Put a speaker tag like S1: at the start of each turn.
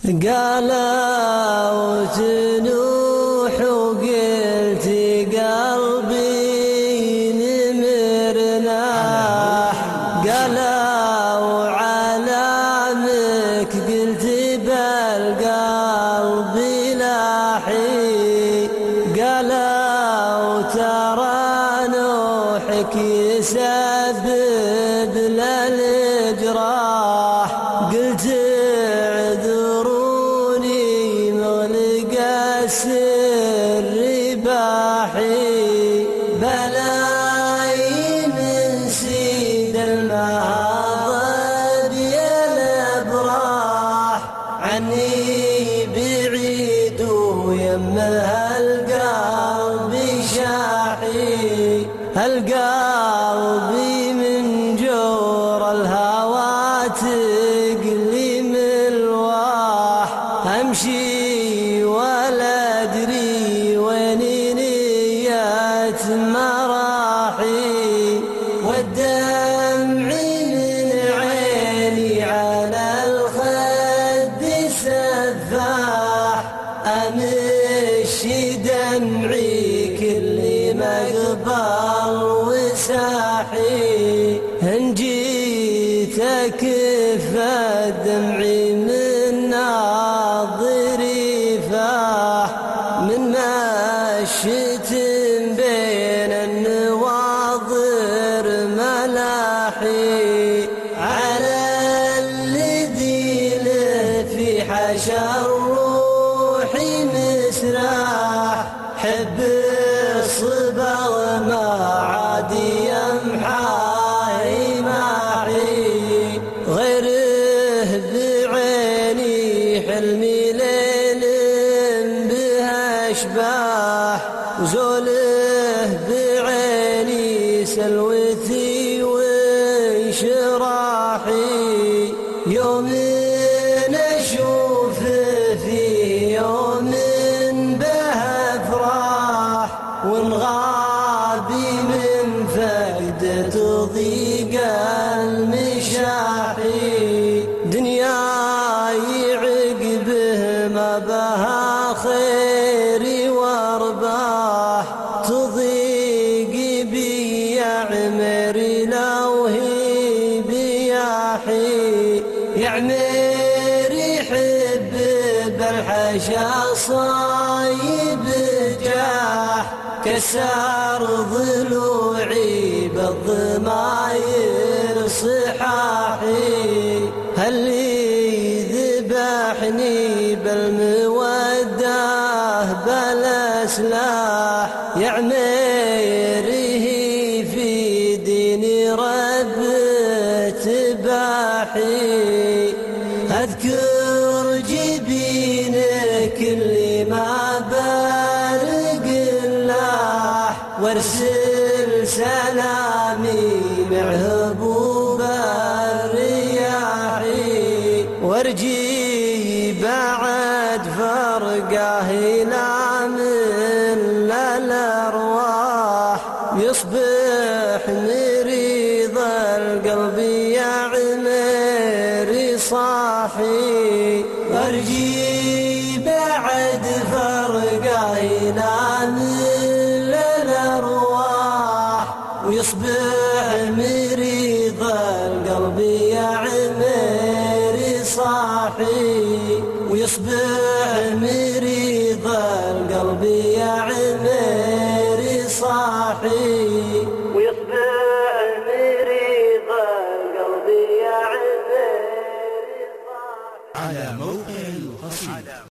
S1: قالوا تنوح وقلت قلبي نمرنا، قالوا علامك قلت بالقلب لاحي، قالوا ترى نوحك يسبب للجراح، قلت اعذروني مغلق السر باحي، بلاي من سيد المهضب يا الابراح، عني بعيد ويمها القلب شاحي، القلب من جور الهوى تقلي ملواح، امشي ولا ادري وين نيات مراحي، والدمع من عيني على الخد سفاح، امشي دمعي كل مقبل وساحي، إن جيت أكف دمعي من ناظري فاح، من مشيت بين النواظر ملاحي، على الذي له في حشا الروح مسراح، حب الصبا وما عاد يمحى معي، غيره بعيني حلمي ليل بها اشباح، وزوله بعيني سلوتي وانشراحي، يوم اشوف فيه يوم بها افراح، ونغابي من فقدة ضيق المشاحي، دنياي عقبه ما بها خير وارباح، تضيق بي يا عمري لو هي بياحي، يا عمري حب بالحشا صايب جاح، كسر ضلوعي بالضماير صحاحي، هاللي ذبحني بالمودة بلا سلاح، يا عميره في ديني رب تباحي، اذكر جبينك اللي ما برق اللاح، وارسل سلامي مع هبوب الرياح، وارجي بعد فرقه الى من الارواح، يصبح مريض القلب يا عمري صاحي، وارجي بعد فرقه الى من الارواح، ويصبح مريض القلب يا عمري صاحي، ويصبح مريض القلب يا عمري صاحي، ويصبح مريض القلب يا عمري صاحي.
S2: على موقع القصيدة.